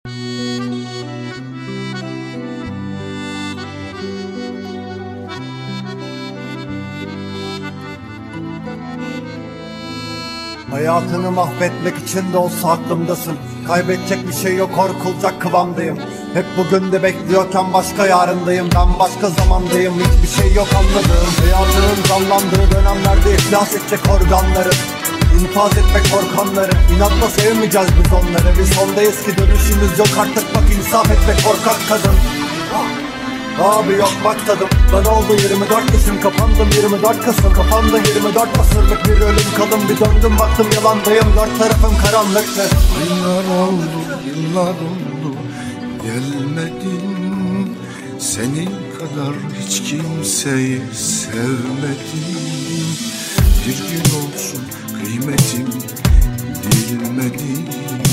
Hayatını mahvetmek için de olsa aklımdasın. Kaybedecek bir şey yok, korkulacak kıvamdayım. Hep bugün de bekliyorken başka yarındayım. Ben başka zamandayım, hiçbir şey yok anladığım. Hayatının sallandığı dönemlerde iflas edecek organları, infaz etmek korkanları. İnatla sevmeyeceğiz biz onları. Biz sondayız ki dönüşümüz yok artık, bak insaf etmek korkak kadın. Abi yok bak tadım. Ben oldu 24 yaşım, kapandım 24 Kasım. Kafamda 24 asırlık bir ölüm kalım. Bir döndüm baktım yalandayım, dört tarafım karanlıktı. Aylar oldu, yıllar oldu, gelmedin. Senin kadar hiç kimseyi sevmedim. Bir gün olsun kıymetim bilmedim.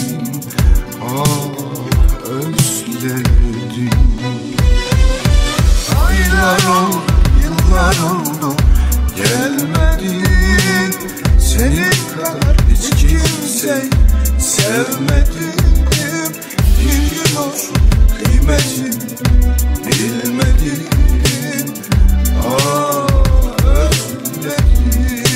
Ah özledim. Aylar oldu, yıllar oldu, gelmedin. Senin kadar hiç kimseyi sevmedim. Bir gün olsun kıymetim bilmedim. Ah özledim.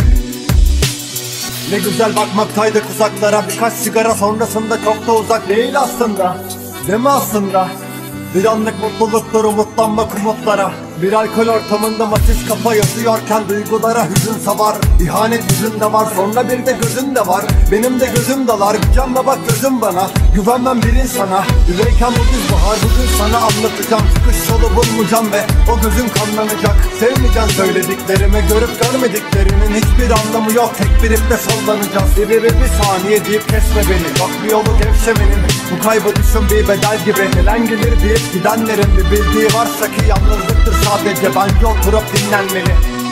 Ne güzel bakmaktaydık uzaklara. Birkaç sigara sonrasında çok da uzak değil aslında. Değil mi aslında? Bir anlık mutluluktur umutlanmak umutlara. Bir alkol ortamında matiz kafa yazıyorken duygulara hüzün savar. İhanet yüzünde var, sonra bir de gözünde var. Benim de gözüm dalar, canla bak gözüm bana. Güvenmem bir insana. Üveyken bu düz bahar, bugün sana anlatacağım. Çıkış yolu bulmayacağım ve o gözün kanlanacak. Sevmeyeceksin söylediklerimi, görüp görmediklerinin hiçbir anlamı yok. Tek bir iple sallanacağız. Bir saniye deyip kesme beni. Bak bir yolu gevşemenin. Bu kaybı düşün bir bedel gibi. Gelen gelir deyip gidenlerin bir bildiği varsa ki yalnızlıktır sadece, bence oturup dinlenmeli.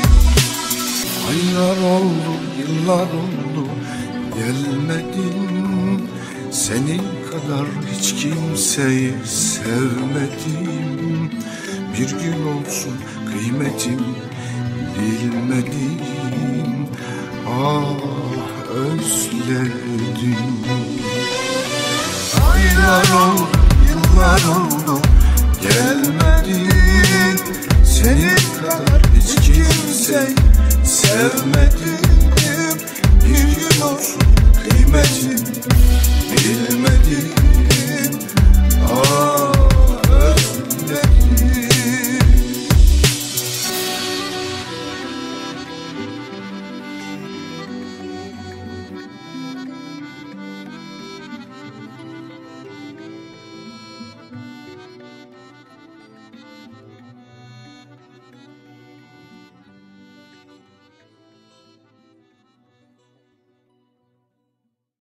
Aylar oldu, yıllar oldu, gelmedin. Senin kadar hiç kimseyi sevmedim. Bir gün olsun kıymetim bilmedim. Ah özledim. Aylar oldu, yıllar oldu, gelmedin. Senin kadar hiç kimseyi sevmedim.